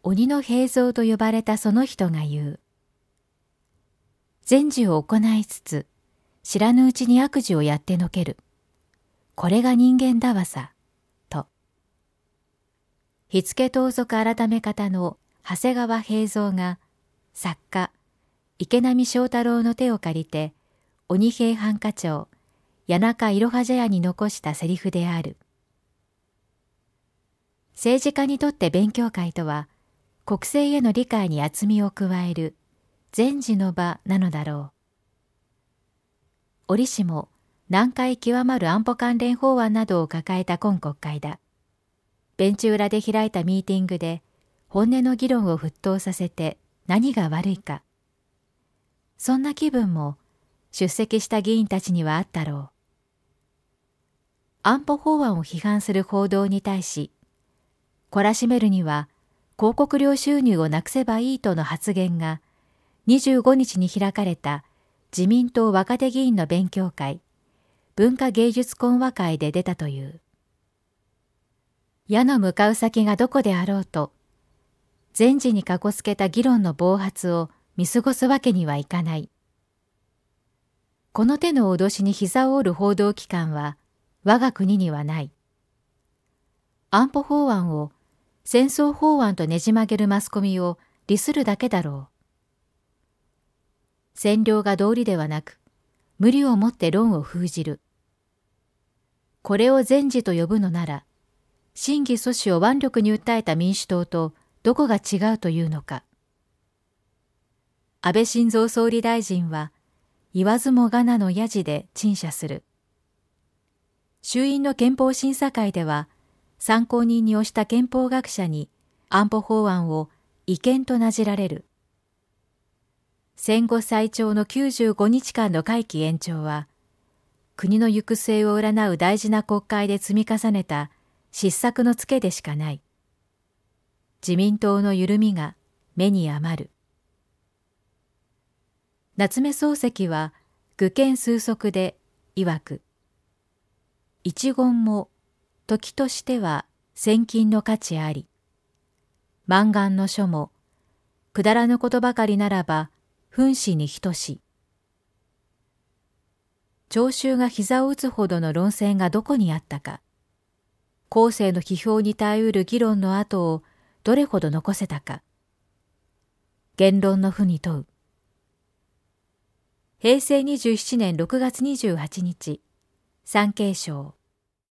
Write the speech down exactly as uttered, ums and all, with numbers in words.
鬼の平蔵と呼ばれたその人が言う。善事を行いつつ、知らぬうちに悪事をやってのける。これが人間だわさ、と。火付盗賊改め方の長谷川平蔵が、作家、池波正太郎の手を借りて、鬼平犯科帳、谷中いろは茶屋に残したセリフである。政治家にとって勉強会とは、国政への理解に厚みを加える、善事の場なのだろう。折しも難解極まる安保関連法案などを抱えた今国会だ。ベンチ裏で開いたミーティングで本音の議論を沸騰させて何が悪いか。そんな気分も出席した議員たちにはあったろう。安保法案を批判する報道に対し、懲らしめるには広告料収入をなくせばいいとの発言がにじゅうごにちに開かれた自民党若手議員の勉強会、文化芸術懇話会で出たという。矢の向かう先がどこであろうと、善事にかこつけた議論の暴発を見過ごすわけにはいかない。この手の脅しに膝を折る報道機関は我が国にはない。安保法案を戦争法案とねじ曲げるマスコミを利するだけだろう。占領が道理ではなく、無理をもって論を封じる。これを善事と呼ぶのなら、真偽阻止を腕力に訴えた民主党とどこが違うというのか。安倍晋三総理大臣は、言わずもがなのやじで陳謝する。衆院の憲法審査会では、参考人に推した憲法学者に安保法案を違憲となじられる。戦後最長のきゅうじゅうごにちかんの会期延長は、国の行く末を占う大事な国会で積み重ねた失策のつけでしかない。自民党の緩みが目に余る。夏目漱石は愚見数則で曰く、一言も時としては千金の価値あり。満願の書もくだらぬことばかりならば紛死に等し。聴衆が膝を打つほどの論戦がどこにあったか。後世の批評に耐えうる議論の跡をどれほど残せたか。言論の負に問う。へいせいにじゅうななねんろくがつにじゅうはちにち、産経省。